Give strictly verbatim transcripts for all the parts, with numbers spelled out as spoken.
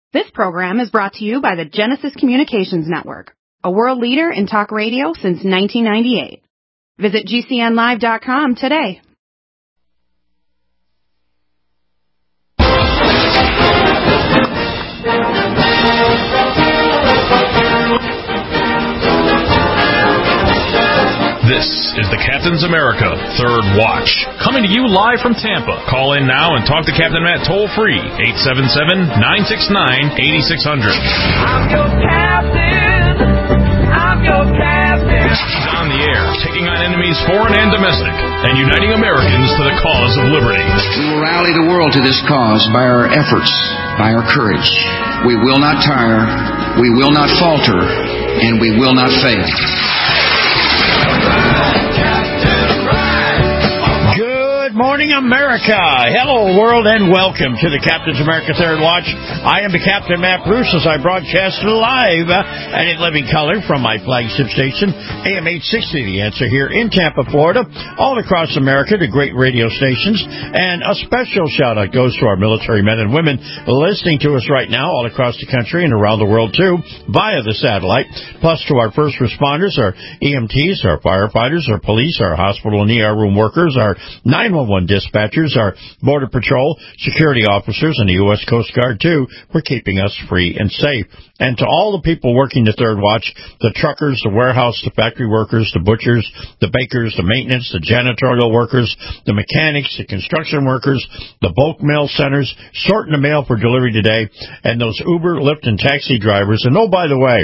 This program is brought to you by the Genesis Communications Network, a world leader in talk radio since nineteen ninety-eight. Visit G C N live dot com today. This is the Captain's America Third Watch, coming to you live from Tampa. Call in now and talk to Captain Matt toll-free, eight seven seven, nine six nine, eight six zero zero. I'm your captain. I'm your captain. He's on the air, taking on enemies foreign and domestic, and uniting Americans to the cause of liberty. We will rally the world to this cause by our efforts, by our courage. We will not tire, we will not falter, and we will not fail. Good morning, America. Hello, world, and welcome to the Captain's America Third Watch. I am the Captain, Matt Bruce, as I broadcast live and in living color from my flagship station, A M eight sixty, The Answer, here in Tampa, Florida, all across America to great radio stations. And a special shout-out goes to our military men and women listening to us right now all across the country and around the world, too, via the satellite, plus to our first responders, our E M Ts, our firefighters, our police, our hospital and E R room workers, our nine one one dispatchers, our Border Patrol, security officers, and the U S Coast Guard, too, for keeping us free and safe. And to all the people working the Third Watch, the truckers, the warehouse, the factory workers, the butchers, the bakers, the maintenance, the janitorial workers, the mechanics, the construction workers, the bulk mail centers, sorting the mail for delivery today, and those Uber, Lyft, and taxi drivers. And oh, by the way,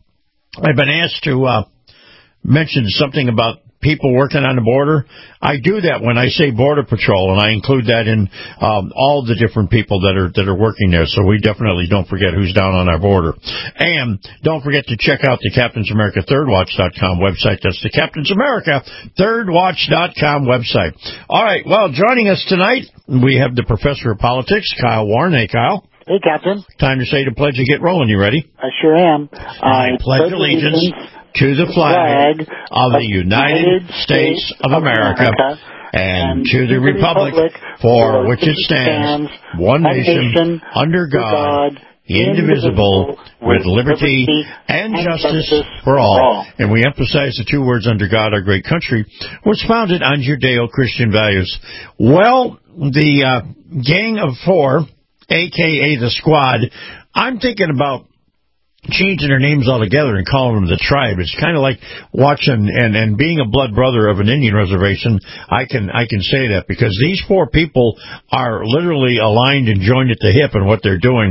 I've been asked to uh, mention something about people working on the border. I do that when I say Border Patrol, and I include that in um, all the different people that are that are working there. So we definitely don't forget who's down on our border. And don't forget to check out the Captain's America Third Watch dot com website. That's the Captain's America Third Watch dot com website. All right. Well, joining us tonight, we have the Professor of Politics, Kyle Warren. Hey, Kyle. Hey, Captain. Time to say the pledge and get rolling. You ready? I sure am. I, I pledge allegiance to the flag, flag of the United States of America, America and, and to the republic, republic for which it stands, one nation, under God, indivisible, with liberty and justice for all. And we emphasize the two words, under God, our great country, was founded on Judeo-Christian values. Well, the uh, Gang of Four, a k a the Squad, I'm thinking about changing their names altogether and calling them the Tribe. It's kind of like watching and, and being a blood brother of an Indian reservation. I can I can say that because these four people are literally aligned and joined at the hip in what they're doing.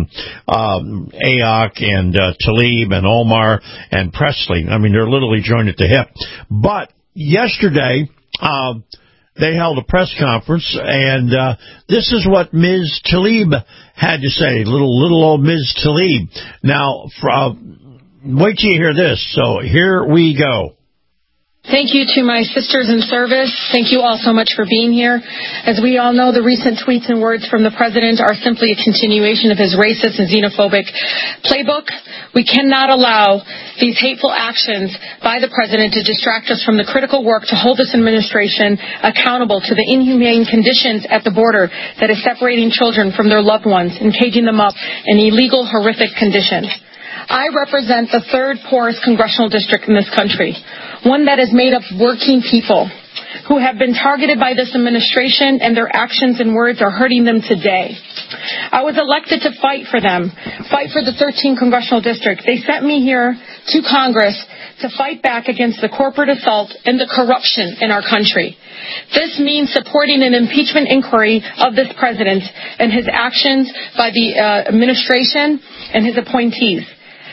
Um, Ayok and uh, Tlaib and Omar and Presley. I mean, they're literally joined at the hip. But yesterday, uh, they held a press conference, and uh, this is what Miz Tlaib had to say, little little old Miz Tlaib. Now, uh, wait till you hear this. So here we go. Thank you to my sisters in service. Thank you all so much for being here. As we all know, the recent tweets and words from the president are simply a continuation of his racist and xenophobic playbook. We cannot allow these hateful actions by the president to distract us from the critical work to hold this administration accountable to the inhumane conditions at the border that is separating children from their loved ones and caging them up in illegal, horrific conditions. I represent the third poorest congressional district in this country, one that is made up of working people who have been targeted by this administration, and their actions and words are hurting them today. I was elected to fight for them, fight for the thirteenth congressional district. They sent me here to Congress to fight back against the corporate assault and the corruption in our country. This means supporting an impeachment inquiry of this president and his actions by the uh, administration and his appointees.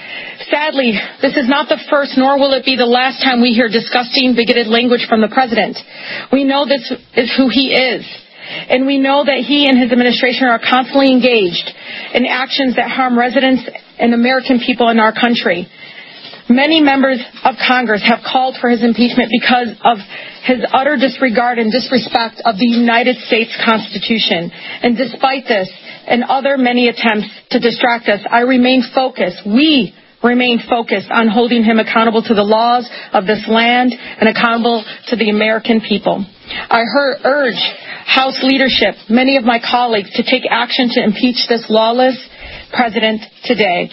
Sadly, this is not the first, nor will it be the last time we hear disgusting, bigoted language from the president. We know this is who he is, and we know that he and his administration are constantly engaged in actions that harm residents and American people in our country. Many members of Congress have called for his impeachment because of his utter disregard and disrespect of the United States Constitution. And despite this and other many attempts to distract us, I remain focused. We remain focused on holding him accountable to the laws of this land and accountable to the American people. I heard, urge House leadership, many of my colleagues, to take action to impeach this lawless, president today.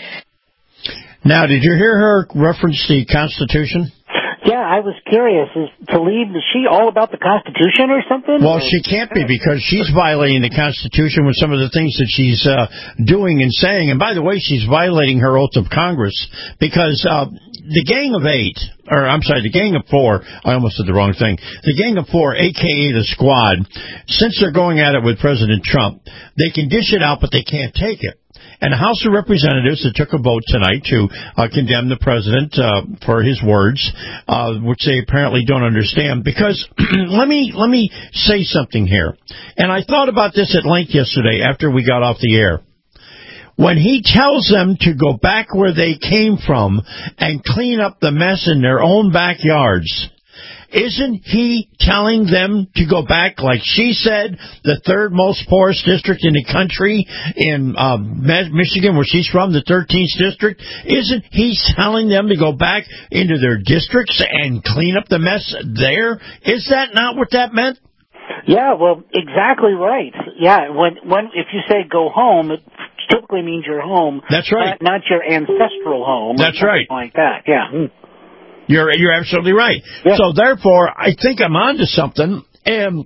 Now, did you hear her reference the Constitution? Yeah, I was curious. Is Tlaib, is she all about the Constitution or something? Well, she can't be, because she's violating the Constitution with some of the things that she's uh, doing and saying. And by the way, she's violating her oath of Congress, because uh, the Gang of Eight, or I'm sorry, the Gang of Four, I almost said the wrong thing, the Gang of Four, a k a the Squad, since they're going at it with President Trump, they can dish it out, but they can't take it. And the House of Representatives that took a vote tonight to uh, condemn the president uh, for his words, uh, which they apparently don't understand. Because let me let me say something here. And I thought about this at length yesterday after we got off the air. When he tells them to go back where they came from and clean up the mess in their own backyards, isn't he telling them to go back, like she said, the third most poorest district in the country in uh, Michigan, where she's from, the thirteenth district? Isn't he telling them to go back into their districts and clean up the mess there? Is that not what that meant? Yeah, well, exactly right. Yeah, when when if you say go home, it typically means your home. That's right. Not, not your ancestral home. That's right. Like that, yeah. You're you're absolutely right. Yeah. So therefore, I think I'm onto something. And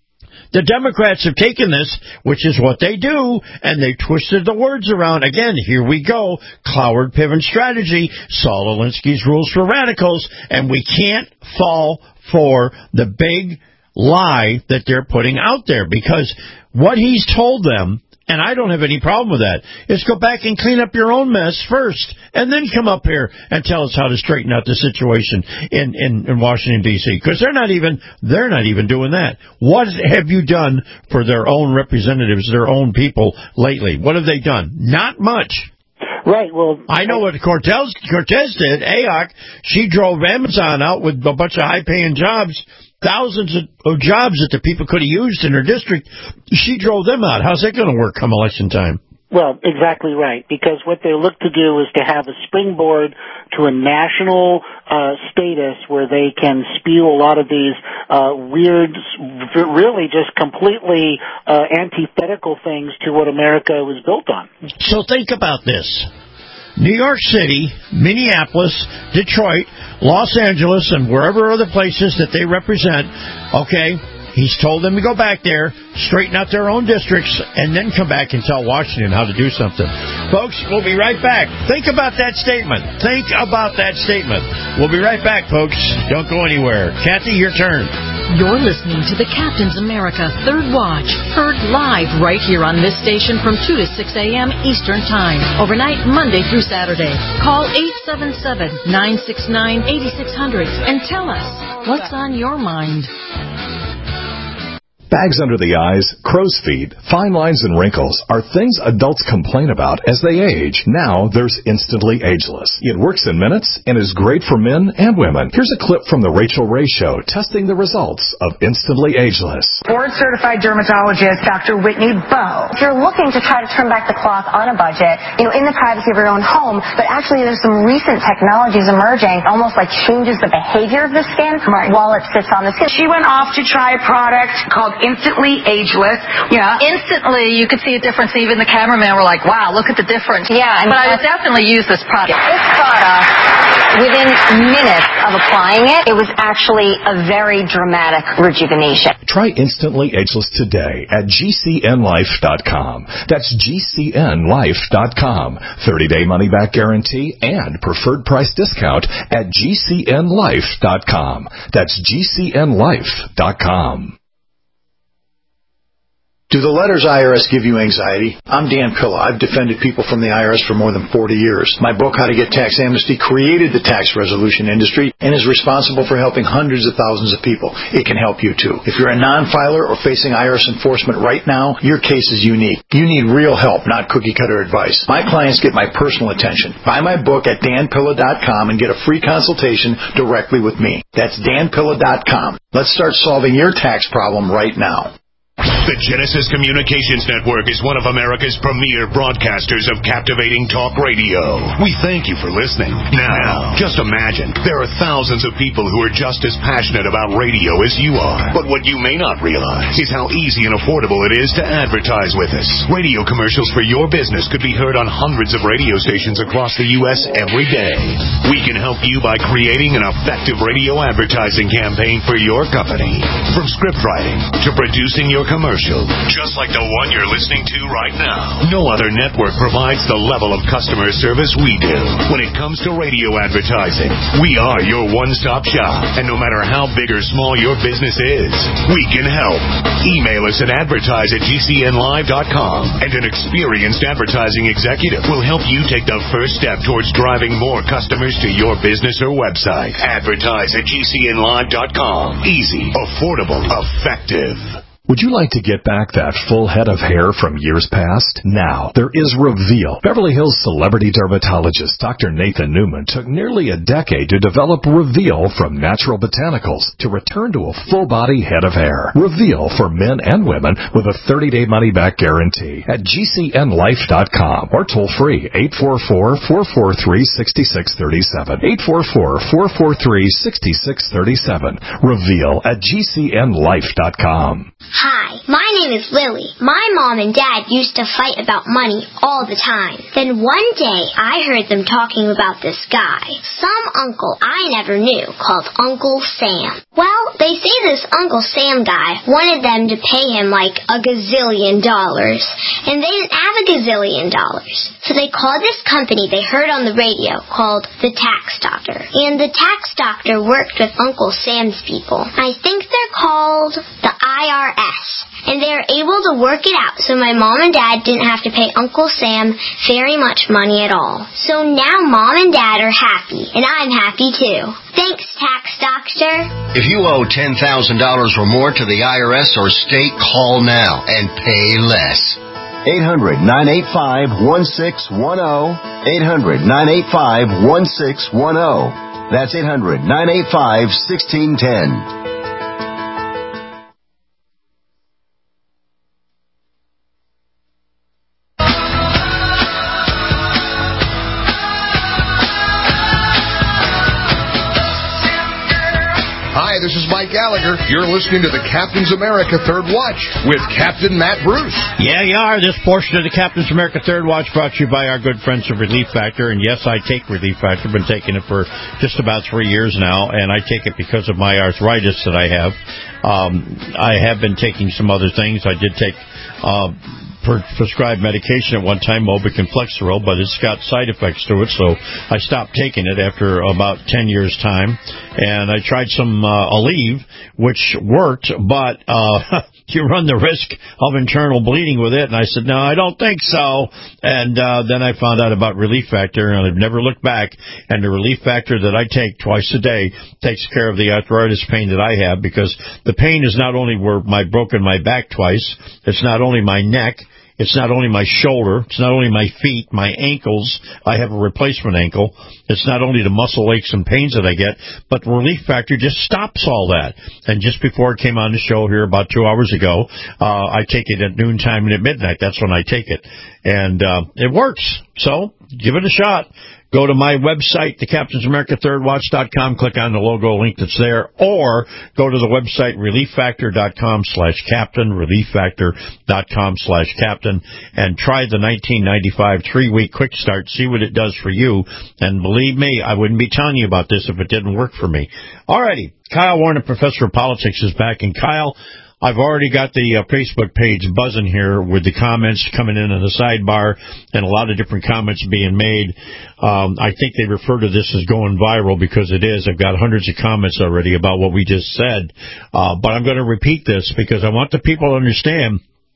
the Democrats have taken this, which is what they do, and they twisted the words around. Again, here we go. Cloward Piven strategy. Saul Alinsky's rules for radicals. And we can't fall for the big lie that they're putting out there, because what he's told them, and I don't have any problem with that, is go back and clean up your own mess first, and then come up here and tell us how to straighten out the situation in, in, in Washington, D C, because they're not even they're not even doing that. What have you done for their own representatives, their own people lately? What have they done? Not much. Right, well... I know what Cortez, Cortez did. A O C, she drove Amazon out with a bunch of high-paying jobs, thousands of, of jobs that the people could have used in her district. She drove them out. How's that going to work come election time? Well, exactly right, because what they look to do is to have a springboard to a national uh, status where they can spew a lot of these uh, weird, really just completely uh, antithetical things to what America was built on. So think about this. New York City, Minneapolis, Detroit, Los Angeles, and wherever other places that they represent, okay, he's told them to go back there, straighten out their own districts, and then come back and tell Washington how to do something. Folks, we'll be right back. Think about that statement. Think about that statement. We'll be right back, folks. Don't go anywhere. Kathy, your turn. You're listening to the Captain's America Third Watch, heard live right here on this station from two to six a.m. Eastern Time, overnight Monday through Saturday. Call eight seven seven, nine six nine, eight six zero zero and tell us what's on your mind. Bags under the eyes, crow's feet, fine lines, and wrinkles are things adults complain about as they age. Now there's Instantly Ageless. It works in minutes and is great for men and women. Here's a clip from The Rachel Ray Show testing the results of Instantly Ageless. Board-certified dermatologist Doctor Whitney Bowe. If you're looking to try to turn back the clock on a budget, you know, in the privacy of your own home, but actually there's some recent technologies emerging, almost like changes the behavior of the skin right. while it sits on the skin. She went off to try a product called Instantly Ageless. Yeah. Instantly, you could see a difference. Even the cameraman were like, wow, look at the difference. Yeah. I mean, but I would definitely use this product. This product, within minutes of applying it, it was actually a very dramatic rejuvenation. Try Instantly Ageless today at G C N life dot com. That's G C N life dot com. thirty-day money-back guarantee and preferred price discount at G C N life dot com. That's G C N life dot com. Do the letters I R S give you anxiety? I'm Dan Pilla. I've defended people from the I R S for more than forty years. My book, How to Get Tax Amnesty, created the tax resolution industry and is responsible for helping hundreds of thousands of people. It can help you, too. If you're a non-filer or facing I R S enforcement right now, your case is unique. You need real help, not cookie-cutter advice. My clients get my personal attention. Buy my book at dan pilla dot com and get a free consultation directly with me. That's dan pilla dot com. Let's start solving your tax problem right now. The Genesis Communications Network is one of America's premier broadcasters of captivating talk radio. We thank you for listening. Now, just imagine, there are thousands of people who are just as passionate about radio as you are. But what you may not realize is how easy and affordable it is to advertise with us. Radio commercials for your business could be heard on hundreds of radio stations across the U S every day. We can help you by creating an effective radio advertising campaign for your company. From script writing to producing your commercial, just like the one you're listening to right now. No other network provides the level of customer service we do. When it comes to radio advertising, we are your one-stop shop. And no matter how big or small your business is, we can help. Email us at advertise at G C N live dot com, and an experienced advertising executive will help you take the first step towards driving more customers to your business or website. Advertise at G C N live dot com. Easy, affordable, effective. Would you like to get back that full head of hair from years past? Now, there is Reveal. Beverly Hills celebrity dermatologist Doctor Nathan Newman took nearly a decade to develop Reveal from natural botanicals to return to a full-body head of hair. Reveal for men and women with a thirty-day money-back guarantee at G C N life dot com or toll-free eight four four, four four three, six six three seven. eight four four, four four three, six six three seven. Reveal at G C N life dot com. Hi, my name is Lily. My mom and dad used to fight about money all the time. Then one day, I heard them talking about this guy, some uncle I never knew, called Uncle Sam. Well, they say this Uncle Sam guy wanted them to pay him like a gazillion dollars, and they didn't have a gazillion dollars. So they called this company they heard on the radio called the Tax Doctor. And the Tax Doctor worked with Uncle Sam's people. I think they're called the I R S. And they were able to work it out so my mom and dad didn't have to pay Uncle Sam very much money at all. So now mom and dad are happy, and I'm happy too. Thanks, Tax Doctor. If you owe ten thousand dollars or more to the I R S or state, call now and pay less. eight hundred, nine eight five, one six one zero. eight hundred, nine eight five, one six one zero. That's eight hundred, nine eight five, one six one zero. This is Mike Gallagher. You're listening to the Captain's America Third Watch with Captain Matt Bruce. Yeah, you are. This portion of the Captain's America Third Watch brought to you by our good friends of Relief Factor. And yes, I take Relief Factor. I've been taking it for just about three years now, and I take it because of my arthritis that I have. Um, I have been taking some other things. I did take uh, prescribed medication at one time, Mobic and Flexeril, but it's got side effects to it, so I stopped taking it after about ten years' time. And I tried some uh, Aleve, which worked, but uh, you run the risk of internal bleeding with it. And I said, no, I don't think so. And uh, then I found out about Relief Factor, and I've never looked back. And the Relief Factor that I take twice a day takes care of the arthritis pain that I have, because the pain is not only where I broken my back twice, it's not only my neck, it's not only my shoulder, it's not only my feet, my ankles. I have a replacement ankle. It's not only the muscle aches and pains that I get, but Relief Factor just stops all that. And just before it came on the show here about two hours ago, uh, I take it at noontime and at midnight. That's when I take it. And uh, it works. So give it a shot. Go to my website, the Captain's America Third Watch dot com, click on the logo link that's there, or go to the website relief factor dot com slash captain, relief factor dot com slash captain, and try the nineteen ninety-five three-week quick start, see what it does for you. And believe me, I wouldn't be telling you about this if it didn't work for me. Alrighty, Kyle Warner, Professor of Politics, is back. And Kyle, I've already got the uh, Facebook page buzzing here with the comments coming in on the sidebar and a lot of different comments being made. Um, I think they refer to this as going viral, because it is. I've got hundreds of comments already about what we just said. Uh, but I'm going to repeat this because I want the people to understand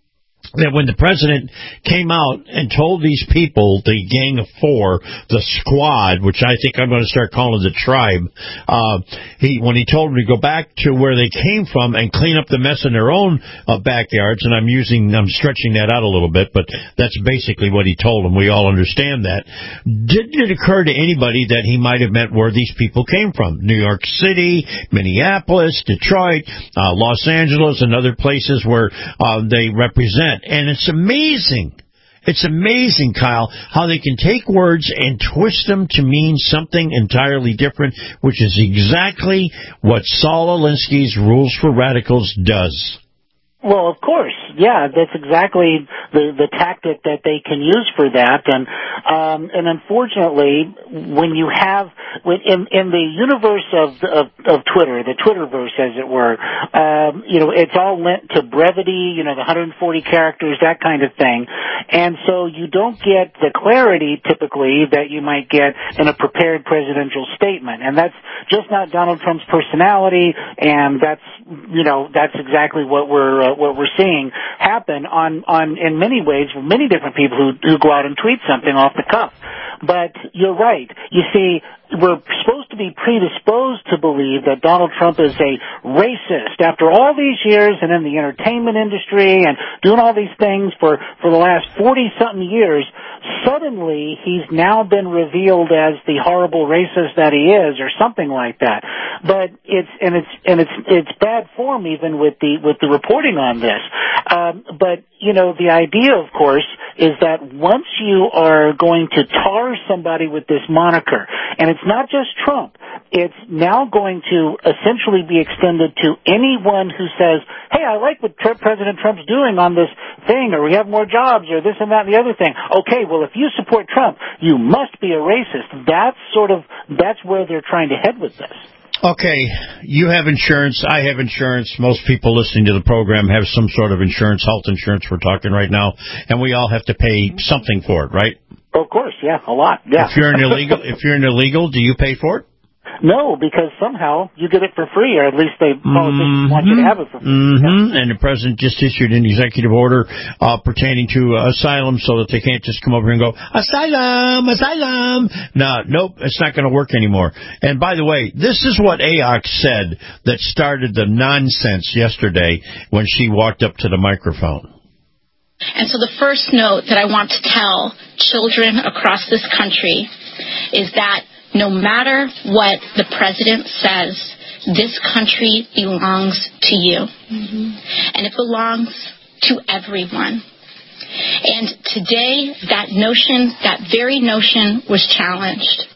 that when the president came out and told these people, the Gang of Four, the squad, which I think I'm going to start calling the tribe, uh, he when he told them to go back to where they came from and clean up the mess in their own uh, backyards, and I'm using, I'm stretching that out a little bit, but that's basically what he told them. We all understand that. Didn't it occur to anybody that he might have meant where these people came from? New York City, Minneapolis, Detroit, uh, Los Angeles, and other places where uh, they represent. And it's amazing, it's amazing, Kyle, how they can take words and twist them to mean something entirely different, which is exactly what Saul Alinsky's Rules for Radicals does. Well, of course, yeah, that's exactly the the tactic that they can use for that, and um, and unfortunately, when you have when in in the universe of of, of Twitter, the Twitterverse, as it were, um, you know, it's all lent to brevity, you know, the one hundred forty characters, that kind of thing, and so you don't get the clarity typically that you might get in a prepared presidential statement, and that's just not Donald Trump's personality, and that's you know that's exactly what we're uh, what we're seeing happen on, on in many ways with many different people who, who go out and tweet something off the cuff. But you're right. You see, we're supposed to be predisposed to believe that Donald Trump is a racist after all these years and in the entertainment industry and doing all these things for, for the last forty-something years. Suddenly, he's now been revealed as the horrible racist that he is, or something like that. But it's and it's and it's it's bad form even with the with the reporting on this. Um, but you know, the idea, of course, is that once you are going to tar somebody with this moniker, and it's not just Trump, it's now going to essentially be extended to anyone who says, "Hey, I like what Trump, President Trump's doing on this thing, or we have more jobs, or this and that and the other thing." Okay, well, if you support Trump, you must be a racist. That's sort of that's where they're trying to head with this. Okay, you have insurance, I have insurance, most people listening to the program have some sort of insurance, health insurance we're talking right now, and we all have to pay something for it, right? Of course, yeah, a lot, yeah. If you're an illegal, if you're an illegal, do you pay for it? No, because somehow you get it for free, or at least they politicians mm-hmm. want you to have it for free. Mm-hmm. Yeah. And the president just issued an executive order uh, pertaining to uh, asylum, so that they can't just come over here and go, asylum, asylum. No, nope, it's not going to work anymore. And by the way, this is what A O C said that started the nonsense yesterday when she walked up to the microphone. And so the first note that I want to tell children across this country is that no matter what the president says, this country belongs to you. Mm-hmm. And it belongs to everyone. And today, that notion, that very notion was challenged.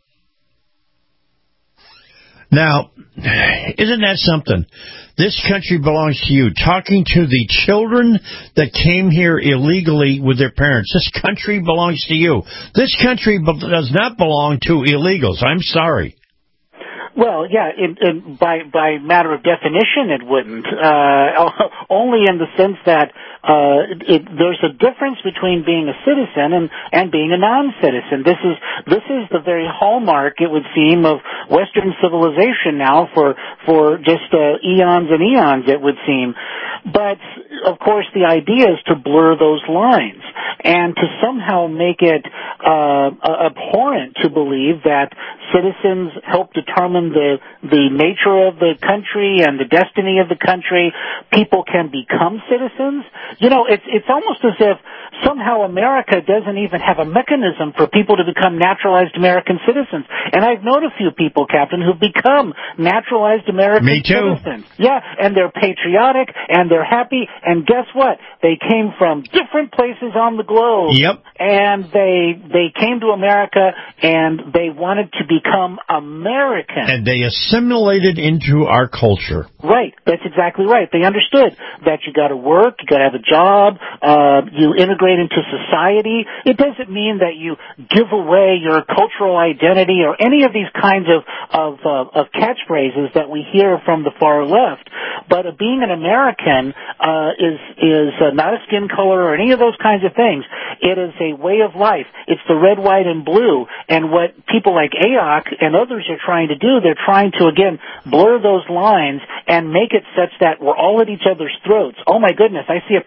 Now, isn't that something? This country belongs to you. Talking to the children that came here illegally with their parents. This country belongs to you. This country be- does not belong to illegals. I'm sorry. Well, yeah, in, in, by by matter of definition, it wouldn't. Uh, only in the sense that uh, it, there's a difference between being a citizen and, and being a non-citizen. This is this is the very hallmark, it would seem, of Western civilization now for for just uh, eons and eons, it would seem. But of course, the idea is to blur those lines and to somehow make it uh, abhorrent to believe that citizens help determine the the nature of the country and the destiny of the country. People can become citizens. You know, it's it's almost as if somehow America doesn't even have a mechanism for people to become naturalized American citizens. And I've known a few people, Captain, who've become naturalized American Me too. citizens. Yeah, and they're patriotic and they're happy. And guess what? They came from different places on the globe. Yep. And they they came to America and they wanted to become American. And they assimilated into our culture. Right. That's exactly right. They understood that you got to work, you got to have a job, uh, you integrate into society. It doesn't mean that you give away your cultural identity or any of these kinds of of, uh, of catchphrases that we hear from the far left. But uh, being an American uh, is is uh, not a skin color or any of those kinds of things. It is a way of life. It's the red, white, and blue. And what people like A O C and others are trying to do, they're trying to, again, blur those lines and make it such that we're all at each other's throats. Oh, my goodness, I see a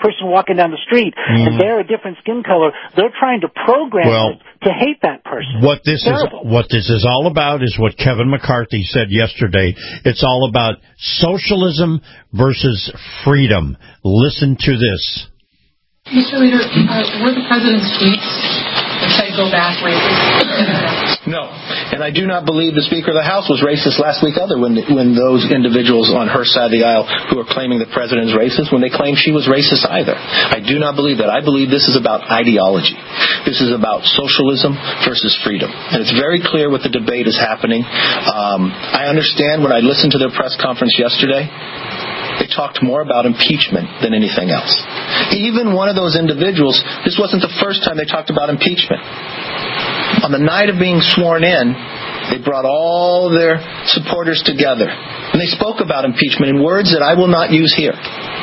person walking down the street, mm. and they're a different skin color. They're trying to program well, it to hate that person. What this is, Terrible. what this is all about is what Kevin McCarthy said yesterday. It's all about socialism versus freedom. Listen to this. Mister Leader, uh, were the president's tweets that said go back racist? No. And I do not believe the Speaker of the House was racist last week either when when those individuals on her side of the aisle who are claiming the president is racist, when they claim she was racist either. I do not believe that. I believe this is about ideology. This is about socialism versus freedom. And it's very clear what the debate is happening. Um, I understand when I listened to their press conference yesterday, they talked more about impeachment than anything else. Even one of those individuals, this wasn't the first time they talked about impeachment. On the night of being sworn in, they brought all their supporters together. And they spoke about impeachment in words that I will not use here.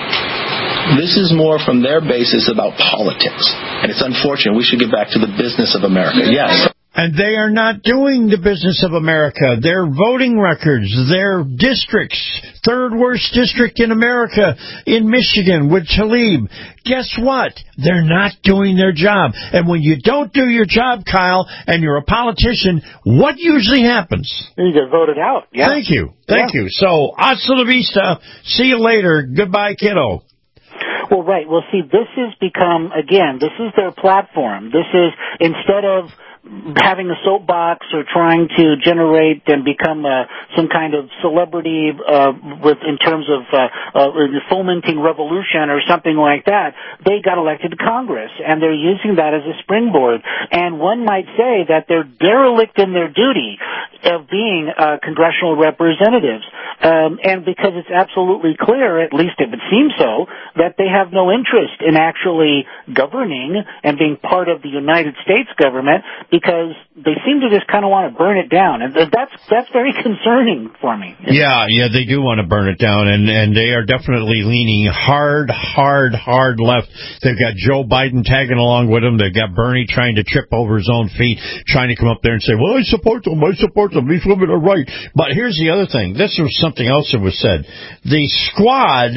This is more from their basis about politics. And it's unfortunate. We should get back to the business of America. Yes. And they are not doing the business of America. Their voting records, their districts, third worst district in America in Michigan with Tlaib. Guess what? They're not doing their job. And when you don't do your job, Kyle, and you're a politician, what usually happens? You get voted out. Yeah. Thank you. Thank yeah. you. So, hasta la vista. See you later. Goodbye, kiddo. Well, right. Well, see, this has become, again, this is their platform. This is, instead of having a soapbox or trying to generate and become uh, some kind of celebrity uh, with in terms of uh, uh, fomenting revolution or something like that, they got elected to Congress, and they're using that as a springboard. And one might say that they're derelict in their duty of being uh, congressional representatives. Um, and because it's absolutely clear, at least if it seems so, that they have no interest in actually governing and being part of the United States government, because they seem to just kind of want to burn it down. And that's that's very concerning for me. Yeah, yeah, they do want to burn it down, and, and they are definitely leaning hard, hard, hard left. They've got Joe Biden tagging along with them. They've got Bernie trying to trip over his own feet, trying to come up there and say, well, I support them, I support them, these women are right. But here's the other thing. This was something else that was said. The squad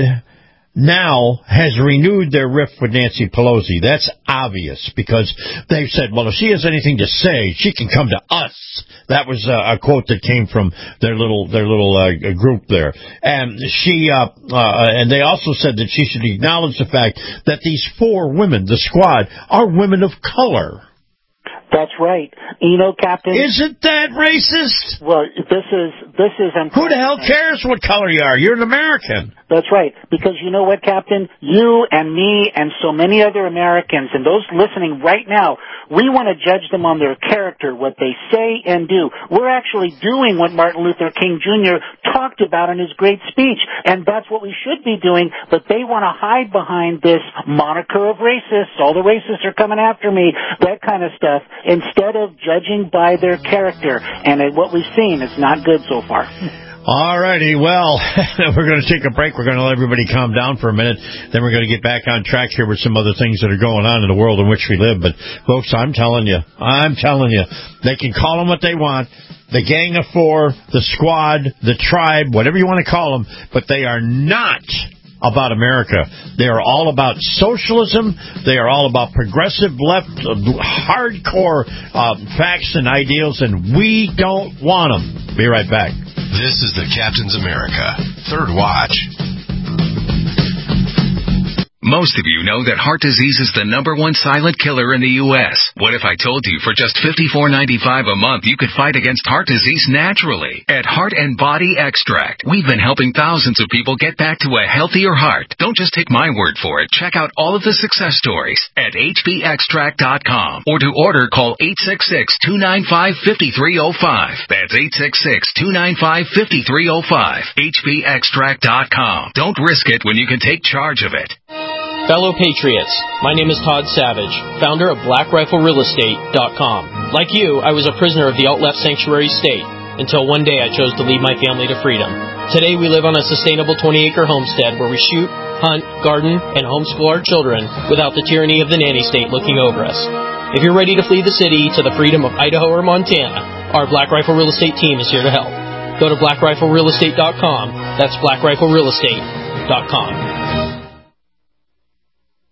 now has renewed their rift with Nancy Pelosi. That's obvious, because they've said, well, if she has anything to say, she can come to us. That was uh, a quote that came from their little their little uh, group there. And she uh, uh, and they also said that she should acknowledge the fact that these four women, the squad, are women of color. That's right. You know, Captain... Isn't that racist? Well, this is... this is. Who the hell cares what color you are? You're an American. That's right. Because you know what, Captain? You and me and so many other Americans, and those listening right now, we want to judge them on their character, what they say and do. We're actually doing what Martin Luther King Junior talked about in his great speech, and that's what we should be doing, but they want to hide behind this moniker of racists. All the racists are coming after me, that kind of stuff, instead of judging by their character. And what we've seen is not good so far. All righty, well, we're going to take a break. We're going to let everybody calm down for a minute. Then we're going to get back on track here with some other things that are going on in the world in which we live. But, folks, I'm telling you, I'm telling you, they can call them what they want. The Gang of Four, the Squad, the Tribe, whatever you want to call them, but they are not about America. They are all about socialism. They are all about progressive left, uh, hardcore uh, facts and ideals, and we don't want them. Be right back. This is the Captain's America Third Watch. Most of you know that heart disease is the number one silent killer in the U S What if I told you for just fifty-four ninety-five a month you could fight against heart disease naturally? At Heart and Body Extract, we've been helping thousands of people get back to a healthier heart. Don't just take my word for it. Check out all of the success stories at H B extract dot com, or to order, call eight six six, two nine five, five three zero five. That's eight six six, two nine five, five three zero five. H B extract dot com. Don't risk it when you can take charge of it. Fellow Patriots, my name is Todd Savage, founder of Black Rifle Real Estate dot com. Like you, I was a prisoner of the alt-left sanctuary state until one day I chose to lead my family to freedom. Today we live on a sustainable twenty-acre homestead where we shoot, hunt, garden, and homeschool our children without the tyranny of the nanny state looking over us. If you're ready to flee the city to the freedom of Idaho or Montana, our Black Rifle Real Estate team is here to help. Go to Black Rifle Real Estate dot com. That's Black Rifle Real Estate dot com.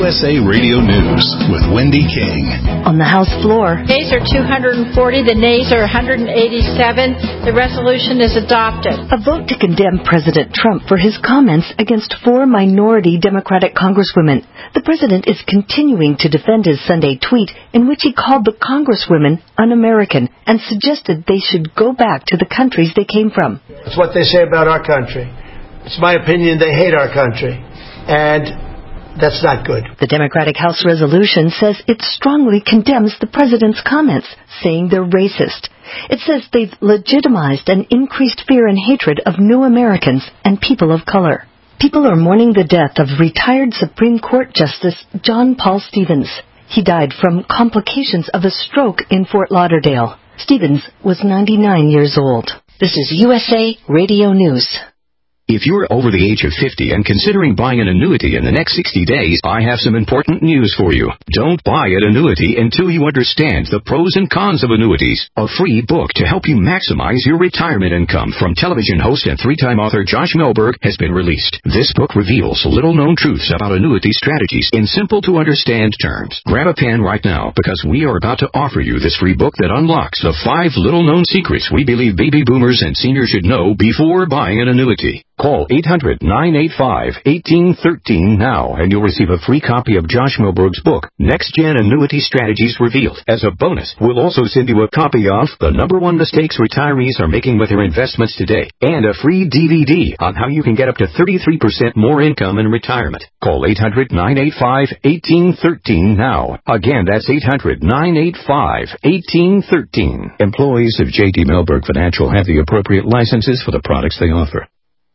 U S A Radio News with Wendy King. On the House floor, Yeas are two hundred forty, the nays are one hundred eighty-seven. The resolution is adopted. A vote to condemn President Trump for his comments against four minority Democratic congresswomen. The president is continuing to defend his Sunday tweet in which he called the congresswomen un-American and suggested they should go back to the countries they came from. It's what they say about our country. It's my opinion they hate our country. And that's not good. The Democratic House resolution says it strongly condemns the president's comments, saying they're racist. It says they've legitimized an increased fear and hatred of new Americans and people of color. People are mourning the death of retired Supreme Court Justice John Paul Stevens. He died from complications of a stroke in Fort Lauderdale. Stevens was ninety-nine years old. This is U S A Radio News. If you're over the age of fifty and considering buying an annuity in the next sixty days, I have some important news for you. Don't buy an annuity until you understand the pros and cons of annuities. A free book to help you maximize your retirement income from television host and three-time author Josh Melberg has been released. This book reveals little-known truths about annuity strategies in simple-to-understand terms. Grab a pen right now because we are about to offer you this free book that unlocks the five little-known secrets we believe baby boomers and seniors should know before buying an annuity. Call eight hundred, nine eight five, one eight one three now and you'll receive a free copy of Josh Melberg's book, Next Gen Annuity Strategies Revealed. As a bonus, we'll also send you a copy of The Number One Mistakes Retirees Are Making with Their Investments Today and a free D V D on how you can get up to thirty-three percent more income in retirement. Call eight hundred, nine eight five, one eight one three now. Again, that's eight hundred, nine eight five, one eight one three. Employees of J D Melberg Financial have the appropriate licenses for the products they offer.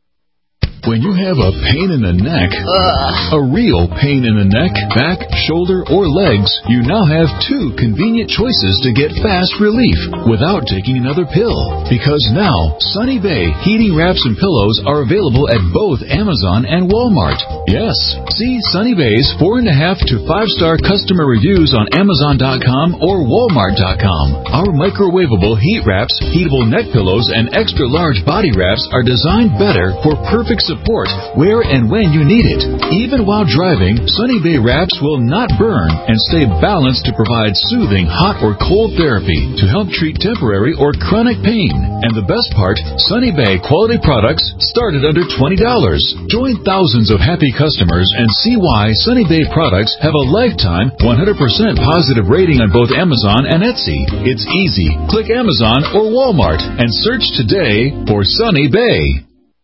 When you have a pain in the neck, Ugh. a real pain in the neck, back, shoulder, or legs, you now have two convenient choices to get fast relief without taking another pill. Because now, Sunny Bay heating wraps and pillows are available at both Amazon and Walmart. Yes, see Sunny Bay's four and a half to five star customer reviews on Amazon dot com or Walmart dot com. Our microwavable heat wraps, heatable neck pillows, and extra large body wraps are designed better for perfect support where and when you need it. Even while driving, Sunny Bay wraps will not burn and stay balanced to provide soothing hot or cold therapy to help treat temporary or chronic pain. And the best part, Sunny Bay quality products start at under twenty dollars. Join thousands of happy customers and see why Sunny Bay products have a lifetime one hundred percent positive rating on both Amazon and Etsy. It's easy. Click Amazon or Walmart and search today for Sunny Bay.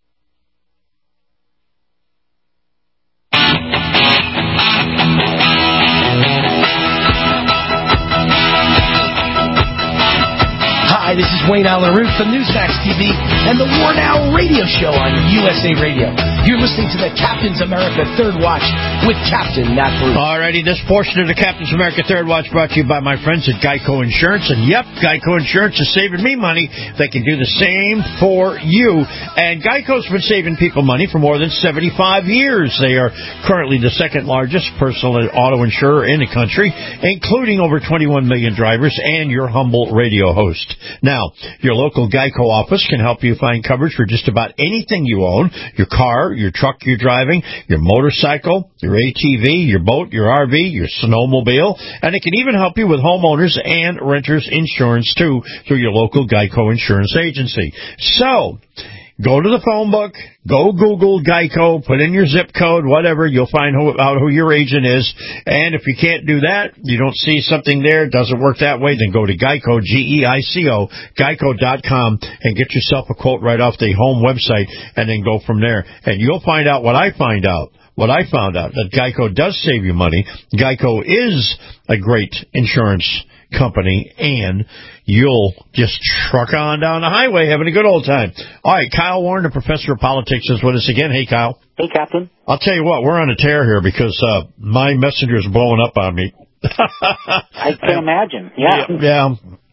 Hi, this is Wayne Allen Root from Newsmax T V and the War Now radio show on U S A Radio. You're listening to the Captain's America Third Watch with Captain Matt Bruce. Alrighty, this portion of the Captain's America Third Watch brought to you by my friends at Geico Insurance. And yep, Geico Insurance is saving me money. They can do the same for you. And Geico's been saving people money for more than seventy-five years. They are currently the second largest personal auto insurer in the country, including over twenty-one million drivers and your humble radio host. Now, your local Geico office can help you find coverage for just about anything you own, your car, your truck you're driving, your motorcycle, your A T V, your boat, your R V, your snowmobile, and it can even help you with homeowners and renters insurance, too, through your local Geico insurance agency. So, go to the phone book, go Google Geico, put in your zip code, whatever, you'll find who, out who your agent is. And if you can't do that, you don't see something there, doesn't work that way, then go to Geico, G E I C O, geico dot com, and get yourself a quote right off the home website, and then go from there. And you'll find out what I find out. What I found out, that Geico does save you money. Geico is a great insurance company, and you'll just truck on down the highway having a good old time. All right, Kyle Warren, the professor of politics, is with us again. Hey, Kyle. Hey, Captain. I'll tell you what, we're on a tear here because uh, my messenger is blowing up on me. I can imagine, yeah. Yeah.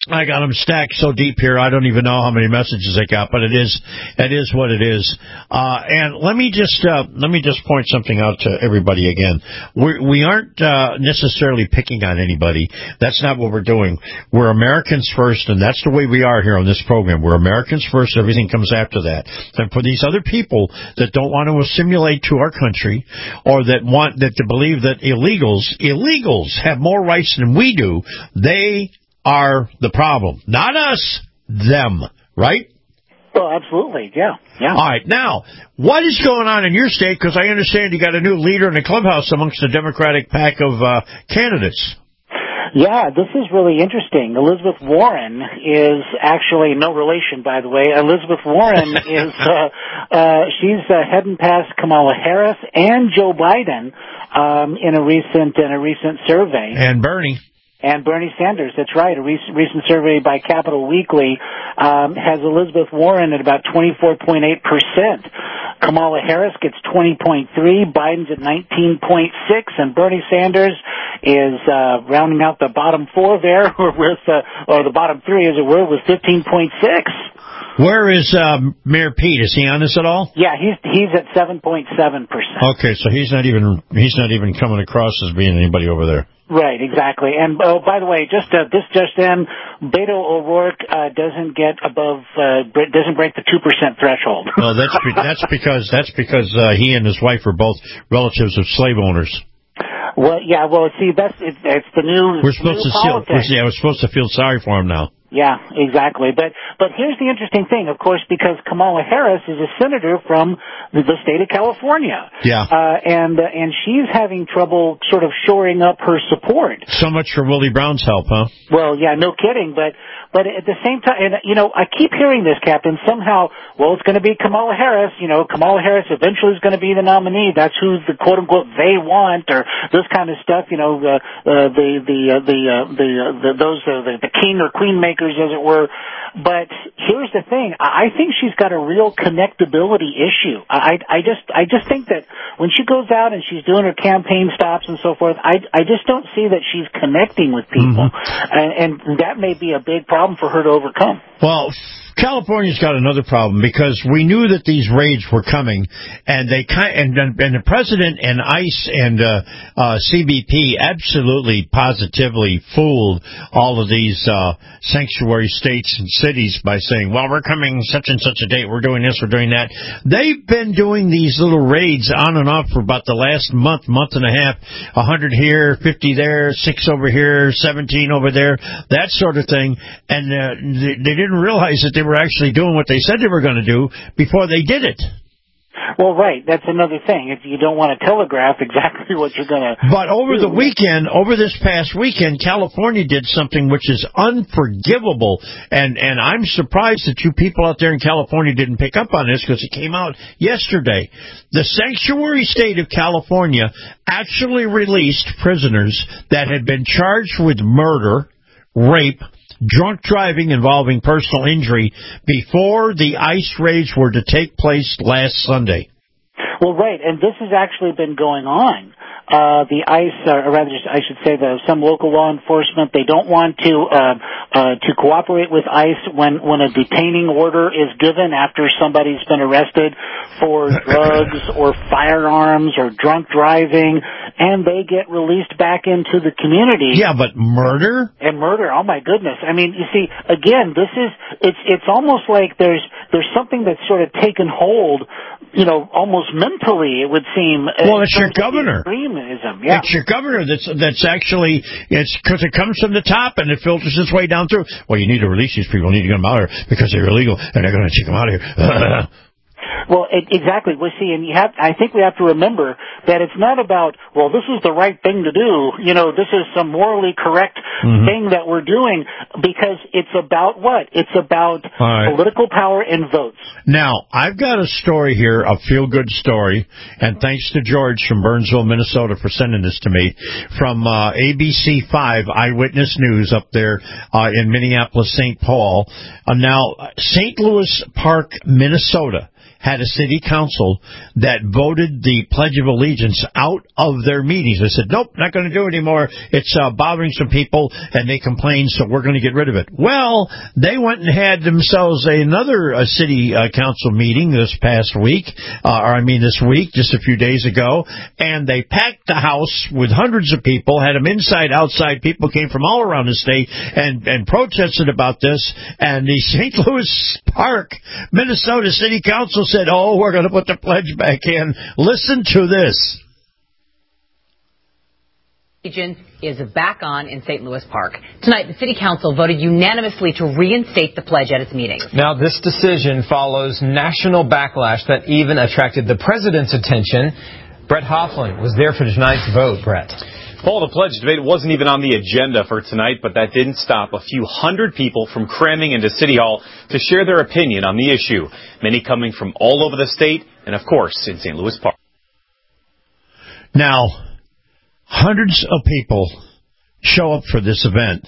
I got them stacked so deep here, I don't even know how many messages I got, but it is, it is what it is. Uh, and let me just, uh, let me just point something out to everybody again. We're, we aren't, uh, necessarily picking on anybody. That's not what we're doing. We're Americans first, and that's the way we are here on this program. We're Americans first, everything comes after that. And for these other people that don't want to assimilate to our country, or that want, that to believe that illegals, illegals have more rights than we do, they are the problem. Not us, them, right? Well, absolutely, yeah. yeah. All right, now, what is going on in your state? Because I understand you got a new leader in the clubhouse amongst the Democratic pack of uh, candidates. Yeah, this is really interesting. Elizabeth Warren is actually no relation, by the way. Elizabeth Warren is, uh, uh, she's uh, heading past Kamala Harris and Joe Biden um, in a recent in a recent survey. And Bernie. And Bernie Sanders, that's right. A recent, recent survey by Capital Weekly um, has Elizabeth Warren at about twenty-four point eight percent. Kamala Harris gets twenty point three, Biden's at nineteen point six, and Bernie Sanders is uh, rounding out the bottom four there, with, uh, or the bottom three, as it were, with fifteen point six. Where is uh, Mayor Pete? Is he on this at all? Yeah, he's he's at seven point seven percent. Okay, so he's not even he's not even coming across as being anybody over there. Right, exactly. And oh, by the way, just uh, this just in, Beto O'Rourke uh, doesn't get above uh, doesn't break the two percent threshold. No, that's that's because that's because uh, he and his wife are both relatives of slave owners. Well, yeah, well, see, that's it's, it's the new. We're supposed new to feel, politics. yeah, we're supposed to feel sorry for him now. Yeah, exactly. But but here's the interesting thing, of course, because Kamala Harris is a senator from the, the state of California. Yeah. Uh, and uh, and she's having trouble sort of shoring up her support. So much for Willie Brown's help, huh? Well, yeah, no kidding. But but at the same time, and you know, I keep hearing this, Captain. Somehow, well, it's going to be Kamala Harris. You know, Kamala Harris eventually is going to be the nominee. That's who the quote unquote they want, or this kind of stuff. You know, the uh, the the uh, the uh, the, uh, the those uh, the, the king or queen makers, as it were. But here's the thing. I think she's got a real connectability issue. I, I just, I just think that when she goes out and she's doing her campaign stops and so forth, I, I just don't see that she's connecting with people. Mm-hmm. And, and that may be a big problem for her to overcome. Well, California's got another problem because we knew that these raids were coming, and they and and the president and ICE and uh, uh, C B P absolutely, positively fooled all of these uh, sanctuary states and cities by saying, "Well, we're coming such and such a date. We're doing this. We're doing that." They've been doing these little raids on and off for about the last month, month and a half. A hundred here, fifty there, six over here, seventeen over there, that sort of thing, and uh, they, they didn't realize that they were actually doing what they said they were going to do before they did it. Well, right. That's another thing. If you don't want to telegraph exactly what you're going to But over do. the weekend, over this past weekend, California did something which is unforgivable. And, and I'm surprised that you people out there in California didn't pick up on this because it came out yesterday. The sanctuary state of California actually released prisoners that had been charged with murder, rape, drunk driving involving personal injury before the ICE raids were to take place last Sunday. Well, right, and this has actually been going on. Uh, the ICE, or rather, I should say, the some local law enforcement, they don't want to uh, uh, to cooperate with ICE when when a detaining order is given after somebody's been arrested for drugs or firearms or drunk driving, and they get released back into the community. Yeah, but murder and murder. Oh my goodness! I mean, you see, again, this is it's it's almost like there's there's something that's sort of taken hold. You know, almost mentally, it would seem. Well, it's your governor. Extremism, yeah. It's your governor that's that's actually it's because it comes from the top and it filters its way down through. Well, you need to release these people. You need to get them out of here because they're illegal and they're going to kick them out of here. Well, it, exactly. We see, and you have. I think we have to remember that it's not about, well, this is the right thing to do. You know, this is some morally correct mm-hmm. thing that we're doing, because it's about what? It's about right. political power and votes. Now, I've got a story here, a feel-good story, and thanks to George from Burnsville, Minnesota, for sending this to me, from uh, A B C five Eyewitness News up there uh, in Minneapolis, Saint Paul. Uh, now, Saint Louis Park, Minnesota, had a city council that voted the Pledge of Allegiance out of their meetings. They said, nope, not going to do it anymore. It's uh, bothering some people, and they complained, so we're going to get rid of it. Well, they went and had themselves another uh, city uh, council meeting this past week, uh, or I mean this week, just a few days ago, and they packed the house with hundreds of people, had them inside, outside. People came from all around the state and, and protested about this, and the Saint Louis Park, Minnesota City Council said, oh, we're going to put the pledge back in. Listen to this. Allegiance is back on in Saint Louis Park. Tonight, the City Council voted unanimously to reinstate the pledge at its meeting. Now, this decision follows national backlash that even attracted the president's attention. Brett Hoffman was there for tonight's vote, Brett. Paul, the pledge debate wasn't even on the agenda for tonight, but that didn't stop a few hundred people from cramming into City Hall to share their opinion on the issue, many coming from all over the state and, of course, in Saint Louis Park. Now, hundreds of people show up for this event,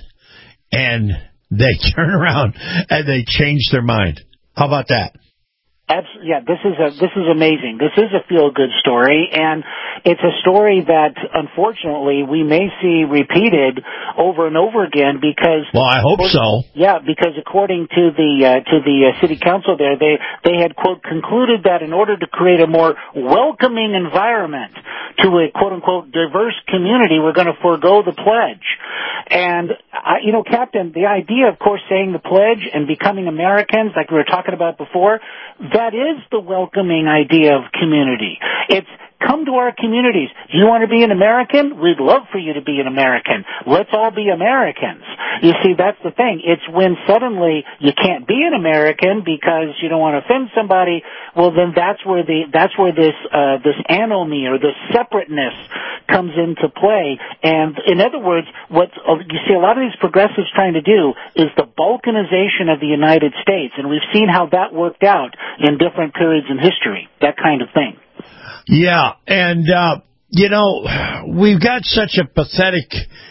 and they turn around and they change their mind. How about that? Absolutely, yeah, this is a this is amazing. This is a feel-good story, and it's a story that, unfortunately, we may see repeated over and over again because. Well, I hope so. Yeah, because according to the uh, to the uh, city council there, they they had quote concluded that in order to create a more welcoming environment to a quote unquote diverse community, we're going to forego the pledge. And uh, you know, Captain, the idea, of course, saying the pledge and becoming Americans, like we were talking about before. That is the welcoming idea of community. It's come to our communities. Do you want to be an American? We'd love for you to be an American. Let's all be Americans. You see, that's the thing. It's when suddenly you can't be an American because you don't want to offend somebody. Well, then that's where the that's where this uh, this anomy or this separateness comes into play. And in other words, what you see a lot of these progressives trying to do is the balkanization of the United States, and we've seen how that worked out in different periods in history. That kind of thing. Yeah, and, uh, you know, we've got such a pathetic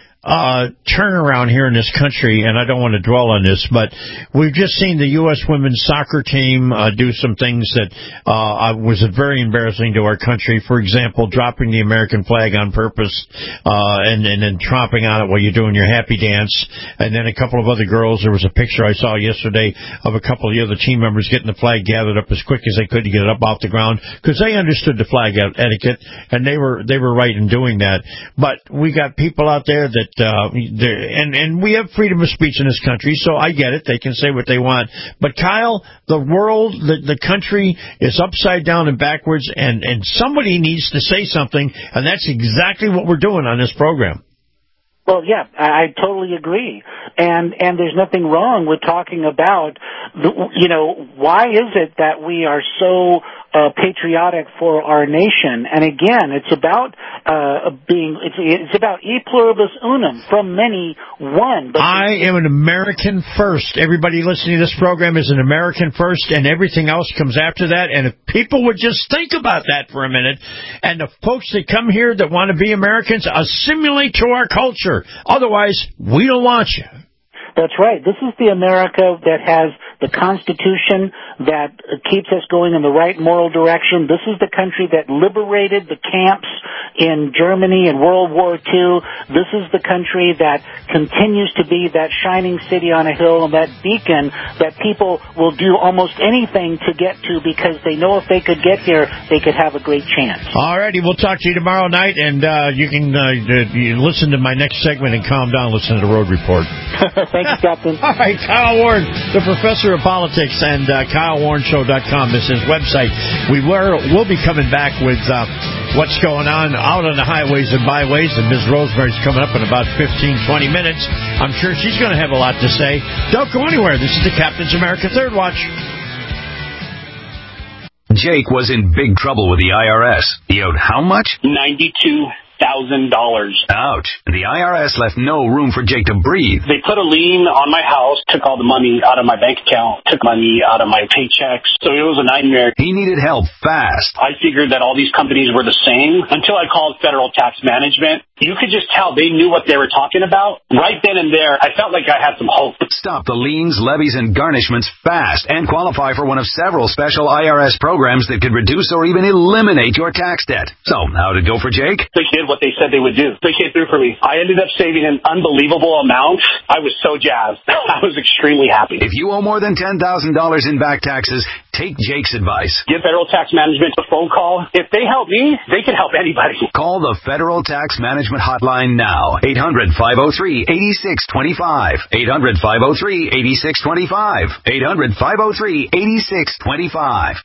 uh turnaround here in this country, and I don't want to dwell on this, but we've just seen the U S women's soccer team uh, do some things that uh was very embarrassing to our country. For example, dropping the American flag on purpose uh and, and then tromping on it while you're doing your happy dance. And then a couple of other girls, there was a picture I saw yesterday of a couple of the other team members getting the flag gathered up as quick as they could to get it up off the ground because they understood the flag etiquette, and they were they were right in doing that. But we got people out there that Uh, and, and we have freedom of speech in this country, so I get it. They can say what they want. But, Kyle, the world, the, the country is upside down and backwards, and, and somebody needs to say something, and that's exactly what we're doing on this program. Well, yeah, I, I totally agree. And and there's nothing wrong with talking about, the, you know, why is it that we are so uh, patriotic for our nation? And again, it's about uh, being, it's, it's about e pluribus unum, from many, one. But I am an American first. Everybody listening to this program is an American first, and everything else comes after that. And if people would just think about that for a minute, and the folks that come here that want to be Americans assimilate to our culture. Otherwise, we don't want you. That's right. This is the America that has the Constitution that keeps us going in the right moral direction. This is the country that liberated the camps in Germany in World War Two. This is the country that continues to be that shining city on a hill and that beacon that people will do almost anything to get to because they know if they could get here, they could have a great chance. All righty. We'll talk to you tomorrow night, and uh, you can uh, you listen to my next segment and calm down, listen to the Road Report. Thank you, Captain. All right, Kyle Warren, the professor of politics, and uh, Kyle Warren Show dot com is his website. We were, we'll be coming back with uh, what's going on out on the highways and byways, and Miz Rosemary's coming up in about fifteen, twenty minutes. I'm sure she's going to have a lot to say. Don't go anywhere. This is the Captain's America Third Watch. Jake was in big trouble with the I R S. He owed how much? ninety-two thousand dollars. Ouch. The I R S left no room for Jake to breathe. They put a lien on my house, took all the money out of my bank account, took money out of my paychecks, so it was a nightmare. He needed help fast. I figured that all these companies were the same until I called Federal Tax Management. you could just tell they knew what they were talking about. Right then and there, I felt like I had some hope. Stop the liens, levies, and garnishments fast and qualify for one of several special I R S programs that could reduce or even eliminate your tax debt. So, how did it go for Jake? They did what they said they would do. They came through for me. I ended up saving an unbelievable amount. I was so jazzed. I was extremely happy. If you owe more than ten thousand dollars in back taxes, take Jake's advice. Give Federal Tax Management a phone call. If they help me, they can help anybody. Call the Federal Tax Management Hotline now. eight hundred, five oh three, eight six two five. eight hundred, five oh three, eight six two five. eight hundred, five oh three, eight six two five.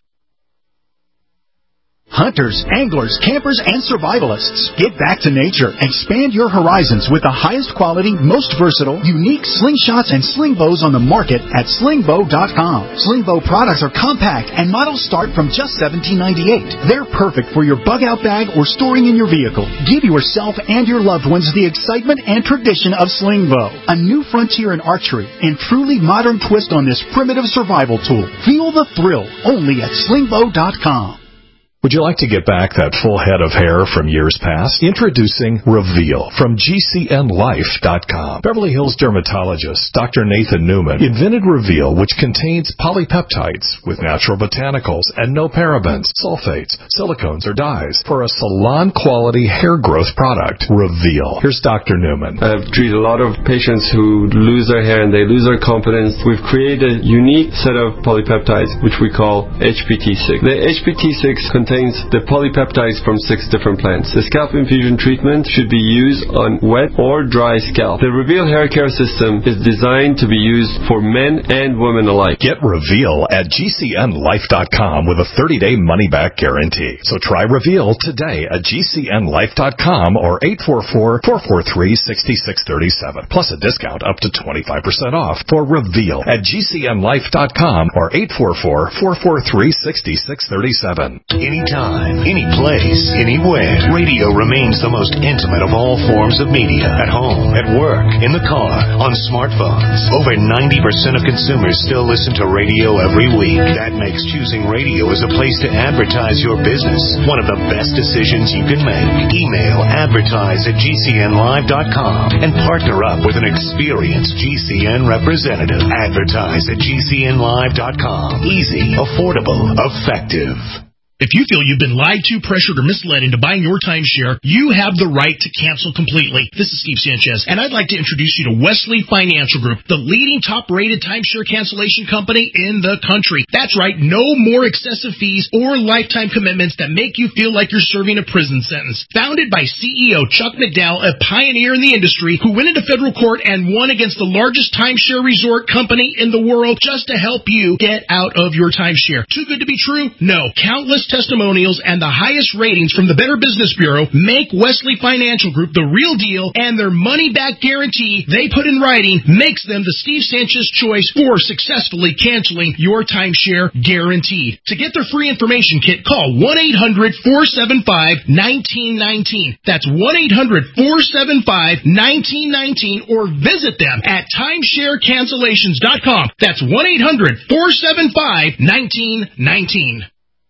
Hunters, anglers, campers, and survivalists. Get back to nature. Expand your horizons with the highest quality, most versatile, unique slingshots and sling bows on the market at sling bow dot com. Sling bow products are compact and models start from just seventeen ninety-eight. They're perfect for your bug out bag or storing in your vehicle. Give yourself and your loved ones the excitement and tradition of sling bow. A new frontier in archery and truly modern twist on this primitive survival tool. Feel the thrill only at sling bow dot com. Would you like to get back that full head of hair from years past? Introducing Reveal from G C N life dot com. Beverly Hills dermatologist Doctor Nathan Newman invented Reveal, which contains polypeptides with natural botanicals and no parabens, sulfates, silicones, or dyes for a salon-quality hair growth product. Reveal. Here's Doctor Newman. I've treated a lot of patients who lose their hair and they lose their confidence. We've created a unique set of polypeptides, which we call H P T six. The H P T six contains contains the polypeptides from six different plants. The scalp infusion treatment should be used on wet or dry scalp. The Reveal hair care system is designed to be used for men and women alike. Get Reveal at G C N life dot com with a thirty-day money-back guarantee. So try Reveal today at G C N life dot com or eight four four, four four three, six six three seven, plus a discount up to twenty-five percent off for Reveal at G C N life dot com or eight four four, four four three, six six three seven. Anytime, any place, anywhere. Radio remains the most intimate of all forms of media. At home, at work, in the car, on smartphones. Over ninety percent of consumers still listen to radio every week. That makes choosing radio as a place to advertise your business one of the best decisions you can make. Email advertise at G C N live dot com and partner up with an experienced G C N representative. Advertise at G C N live dot com. Easy, affordable, effective. If you feel you've been lied to, pressured, or misled into buying your timeshare, you have the right to cancel completely. This is Steve Sanchez, and I'd like to introduce you to Wesley Financial Group, the leading top-rated timeshare cancellation company in the country. That's right, no more excessive fees or lifetime commitments that make you feel like you're serving a prison sentence. Founded by C E O Chuck McDowell, a pioneer in the industry who went into federal court and won against the largest timeshare resort company in the world just to help you get out of your timeshare. Too good to be true? No. Countless testimonials and the highest ratings from the Better Business Bureau make Wesley Financial Group the real deal, and their money-back guarantee they put in writing makes them the Steve Sanchez choice for successfully canceling your timeshare guarantee. To get their free information kit, call one eight hundred, four seven five, one nine one nine. That's one eight hundred, four seven five, one nine one nine, or visit them at timeshare cancellations dot com. That's one eight hundred, four seven five, one nine one nine.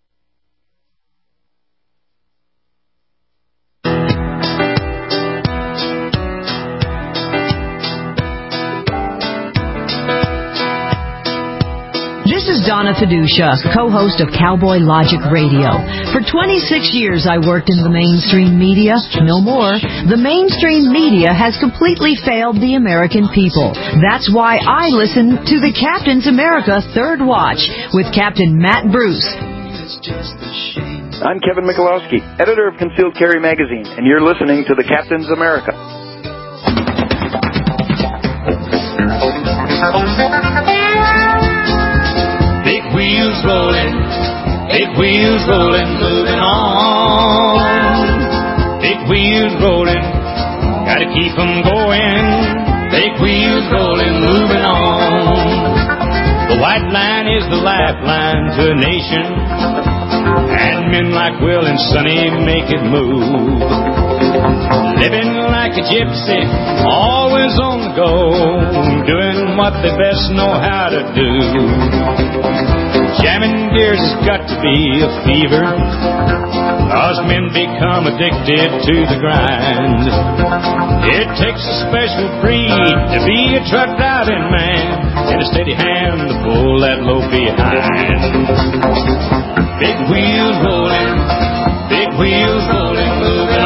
This is Donna Fiducia, co-host of Cowboy Logic Radio. For twenty-six years I worked in the mainstream media. No more. The mainstream media has completely failed the American people. That's why I listen to the Captain's America Third Watch with Captain Matt Bruce. I'm Kevin Michalowski, editor of Concealed Carry Magazine, and you're listening to the Captain's America. Big wheels rolling, big wheels rolling, moving on. Big wheels rolling, gotta keep them going. Big wheels rolling, moving on. The white line is the lifeline to a nation, and men like Will and Sonny make it move. Living like a gypsy, always on the go, doing what they best know how to do. Jamming gears has got to be a fever, 'cause men become addicted to the grind. It takes a special breed to be a truck driving man, and a steady hand to pull that load behind. Big wheels rolling, big wheels rolling, moving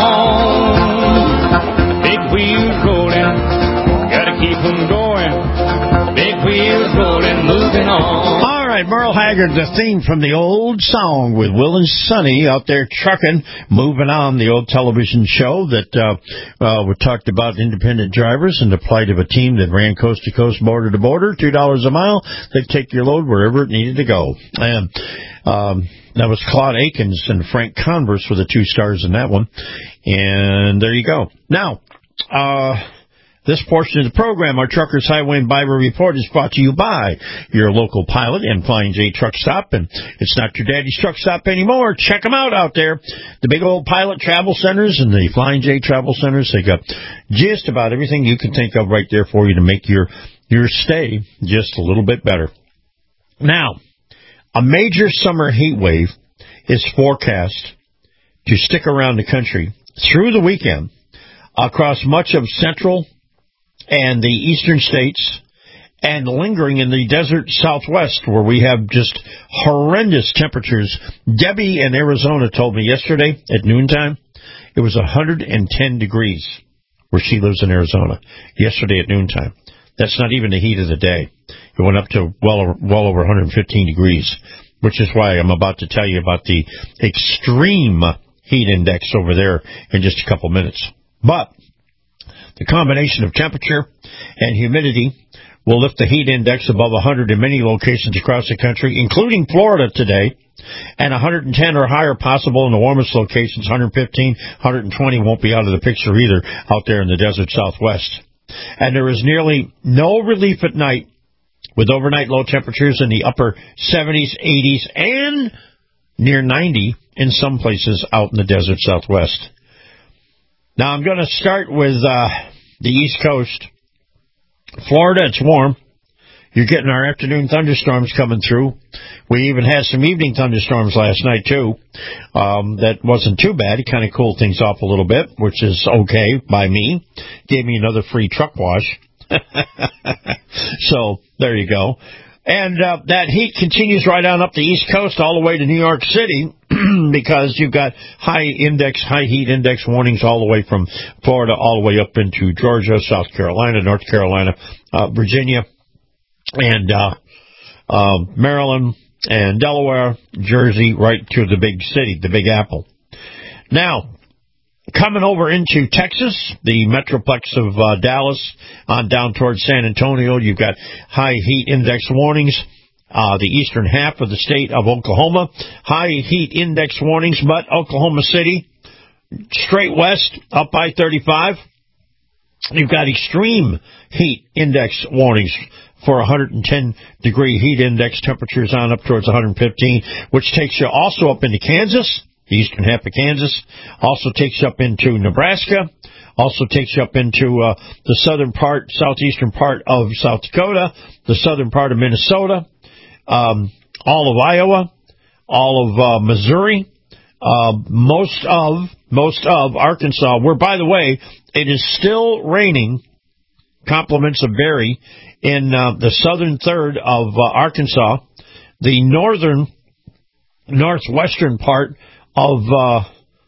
on. Big wheels rolling, gotta keep them going. Big wheels rolling, moving on. All right, Merle Haggard, the theme from the old song with Will and Sonny out there trucking, moving on, the old television show that uh, uh, we talked about independent drivers and the plight of a team that ran coast to coast, border to border, two dollars a mile. They'd take your load wherever it needed to go. And um, that was Claude Akins and Frank Converse for the two stars in that one. And there you go. Now, uh... this portion of the program, our Truckers Highway and Byway Report, is brought to you by your local Pilot and Flying J Truck Stop. And it's not your daddy's truck stop anymore. Check them out out there. The big old Pilot Travel Centers and the Flying J Travel Centers, they got just about everything you can think of right there for you to make your, your stay just a little bit better. Now, a major summer heat wave is forecast to stick around the country through the weekend across much of central and the eastern states, and lingering in the desert southwest, where we have just horrendous temperatures. Debbie in Arizona told me yesterday at noontime it was one hundred ten degrees where she lives in Arizona yesterday at noontime. That's not even the heat of the day. It went up to well over, well over one hundred fifteen degrees, which is why I'm about to tell you about the extreme heat index over there in just a couple minutes. But the combination of temperature and humidity will lift the heat index above one hundred in many locations across the country, including Florida today, and one hundred ten or higher possible in the warmest locations. one hundred fifteen, one hundred twenty won't be out of the picture either out there in the desert southwest. And there is nearly no relief at night, with overnight low temperatures in the upper seventies, eighties, and near ninety in some places out in the desert southwest. Now, I'm going to start with uh, the East Coast. Florida, it's warm. You're getting our afternoon thunderstorms coming through. We even had some evening thunderstorms last night, too. Um, that wasn't too bad. It kind of cooled things off a little bit, which is okay by me. Gave me another free truck wash. So, there you go. And uh, that heat continues right on up the East Coast all the way to New York City because you've got high index, high heat index warnings all the way from Florida all the way up into Georgia, South Carolina, North Carolina, uh, Virginia, and uh, uh, Maryland, and Delaware, Jersey, right to the big city, the Big Apple. Now, coming over into Texas, the metroplex of uh, Dallas, on down towards San Antonio, you've got high heat index warnings. Uh, the eastern half of the state of Oklahoma, high heat index warnings, but Oklahoma City, straight west, up I thirty-five, you've got extreme heat index warnings for one hundred ten degree heat index temperatures on up towards one hundred fifteen, which takes you also up into Kansas. The eastern half of Kansas, also takes you up into Nebraska, also takes you up into uh, the southern part, southeastern part of South Dakota, the southern part of Minnesota, um, all of Iowa, all of uh, Missouri, uh, most of, most of Arkansas, where, by the way, it is still raining, compliments of Barry, in uh, the southern third of uh, Arkansas, the northern, northwestern part of uh,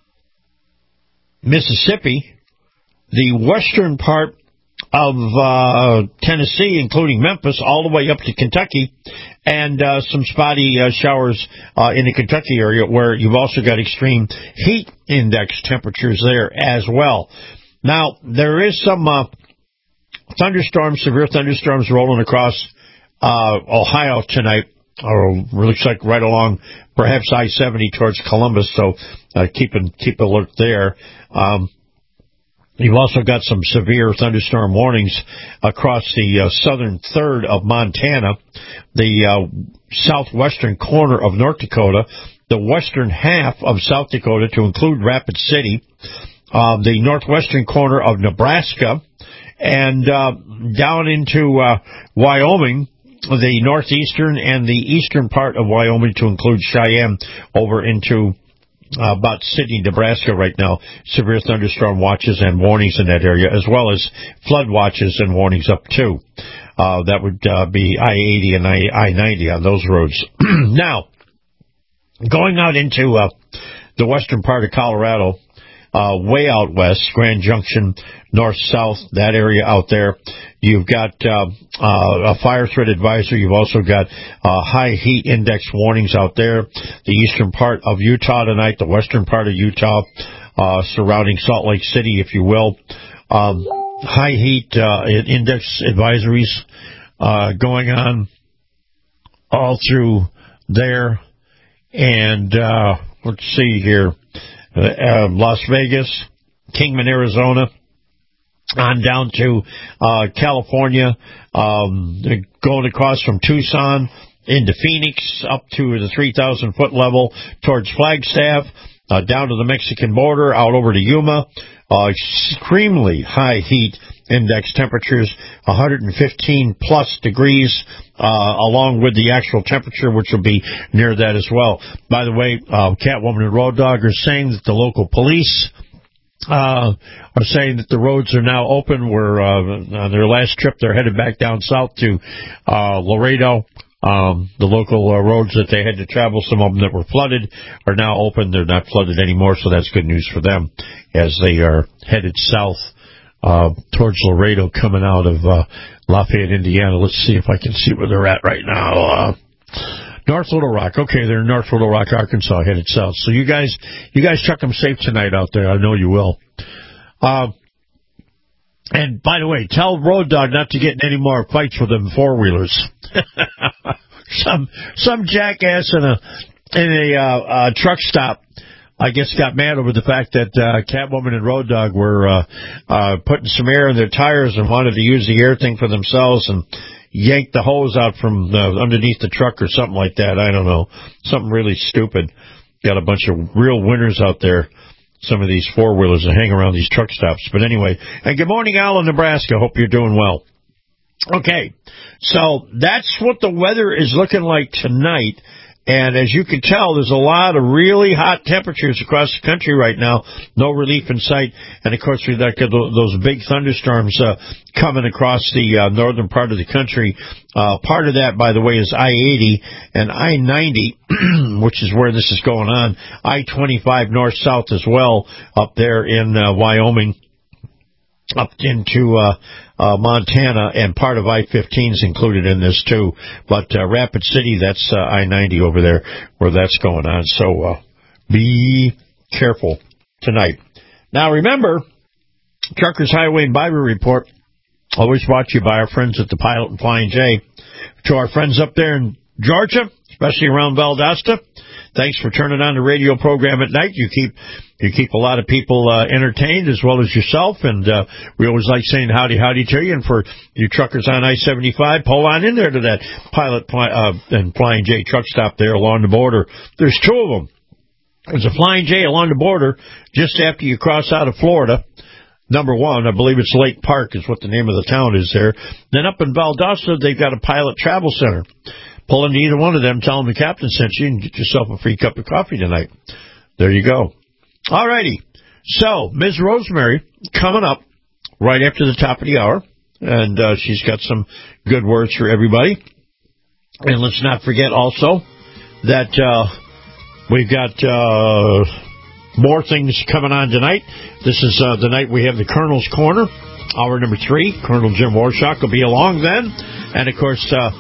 Mississippi, the western part of uh, Tennessee, including Memphis, all the way up to Kentucky, and uh, some spotty uh, showers uh, in the Kentucky area, where you've also got extreme heat index temperatures there as well. Now, there is some uh, thunderstorms, severe thunderstorms rolling across uh, Ohio tonight, or looks like right along perhaps I seventy towards Columbus, so uh, keep, an, keep alert there. Um, you've also got some severe thunderstorm warnings across the uh, southern third of Montana, the uh, southwestern corner of North Dakota, the western half of South Dakota, to include Rapid City, uh, the northwestern corner of Nebraska, and uh, down into uh, Wyoming, the northeastern and the eastern part of Wyoming, to include Cheyenne, over into uh, about Sidney, Nebraska right now. Severe thunderstorm watches and warnings in that area, as well as flood watches and warnings up too. Uh, that would uh, be I eighty and I ninety on those roads. Now, going out into uh, the western part of Colorado, uh, way out west, Grand Junction, north-south, that area out there, you've got uh, uh, a fire threat advisory. You've also got uh, high heat index warnings out there. The eastern part of Utah tonight, the western part of Utah, uh, surrounding Salt Lake City, if you will. Um, high heat uh, index advisories uh, going on all through there. And uh, let's see here, uh, uh, Las Vegas, Kingman, Arizona, on down to uh, California, um, going across from Tucson into Phoenix up to the three thousand foot level towards Flagstaff, uh, down to the Mexican border, out over to Yuma. Uh, extremely high heat index temperatures, one hundred fifteen plus degrees, uh, along with the actual temperature, which will be near that as well. By the way, uh, Catwoman and Road Dog are saying that the local police uh, are saying that the roads are now open. We're, uh, on their last trip, they're headed back down south to, uh, Laredo. Um, the local uh, roads that they had to travel, some of them that were flooded, are now open. They're not flooded anymore, so that's good news for them as they are headed south uh, towards Laredo, coming out of uh, Lafayette, Indiana. Let's see if I can see where they're at right now. Uh, North Little Rock. Okay, they're in North Little Rock, Arkansas, headed south. So you guys, you guys chuck them safe tonight out there. I know you will. Uh, And, by the way, tell Road Dog not to get in any more fights with them four-wheelers. some some jackass in a in a uh, uh, truck stop, I guess, got mad over the fact that uh, Catwoman and Road Dog were uh, uh, putting some air in their tires and wanted to use the air thing for themselves and yanked the hose out from uh, underneath the truck or something like that. I don't know. Something really stupid. Got a bunch of real winners out there. Some of these four-wheelers that hang around these truck stops. But anyway, and good morning, Al in Nebraska. Hope you're doing well. Okay, so that's what the weather is looking like tonight. And as you can tell, there's a lot of really hot temperatures across the country right now. No relief in sight. And, of course, we've got those big thunderstorms uh, coming across the uh, northern part of the country. Uh, part of that, by the way, is I eighty and I ninety, which is where this is going on. I twenty-five north-south as well up there in uh, Wyoming, up into uh, uh, Montana, and part of I fifteen is included in this too. But uh, Rapid City, that's uh, I ninety over there where that's going on. So uh, be careful tonight. Now remember, Truckers Highway and Bible Report, always brought to you by our friends at the Pilot and Flying J. To our friends up there in Georgia, especially around Valdosta, thanks for turning on the radio program at night. You keep you keep a lot of people uh, entertained as well as yourself, and uh, we always like saying howdy, howdy to you. And for you truckers on I seventy-five, pull on in there to that Pilot uh, and Flying J truck stop there along the border. There's two of them. There's a Flying J along the border just after you cross out of Florida. Number one, I believe it's Lake Park is what the name of the town is there. Then up in Valdosta, they've got a Pilot Travel Center. Pull into either one of them, tell them the captain sent you, and get yourself a free cup of coffee tonight. There you go. All righty. So, Miz Rosemary coming up right after the top of the hour, and uh, she's got some good words for everybody. And let's not forget also that uh, we've got uh, more things coming on tonight. This is uh, the night we have the Colonel's Corner, hour number three. Colonel Jim Warshock will be along then. And, of course, uh,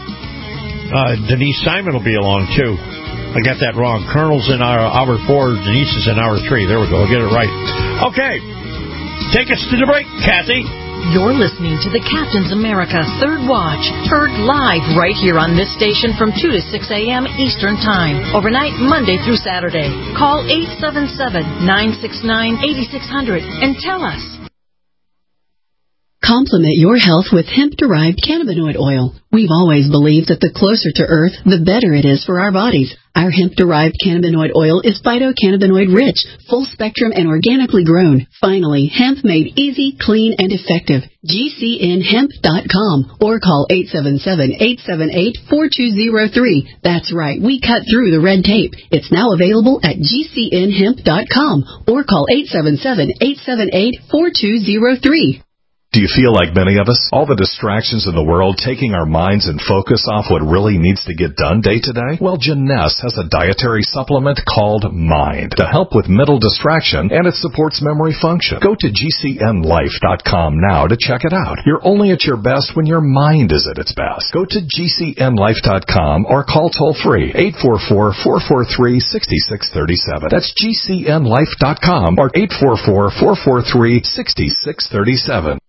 Uh, Denise Simon will be along, too. I got that wrong. Colonel's in our hour four, Denise is in hour three. There we go. I'll get it right. Okay. Take us to the break, Kathy. You're listening to the Captain's America Third Watch, heard live right here on this station from two to six a.m. Eastern Time, overnight Monday through Saturday. Call eight seven seven, nine six nine, eight six zero zero and tell us. Complement your health with hemp-derived cannabinoid oil. We've always believed that the closer to Earth, the better it is for our bodies. Our hemp-derived cannabinoid oil is phytocannabinoid-rich, full-spectrum, and organically grown. Finally, hemp made easy, clean, and effective. G C N hemp dot com or call eight seven seven, eight seven eight, four two zero three. That's right, we cut through the red tape. It's now available at G C N hemp dot com or call eight seven seven, eight seven eight, four two zero three. Do you feel like many of us? All the distractions in the world taking our minds and focus off what really needs to get done day to day? Well, Jeunesse has a dietary supplement called Mind to help with mental distraction, and it supports memory function. Go to G C N life dot com now to check it out. You're only at your best when your mind is at its best. Go to G C N life dot com or call toll-free eight four four, four four three, six six three seven. That's G C N life dot com or eight four four, four four three, six six three seven.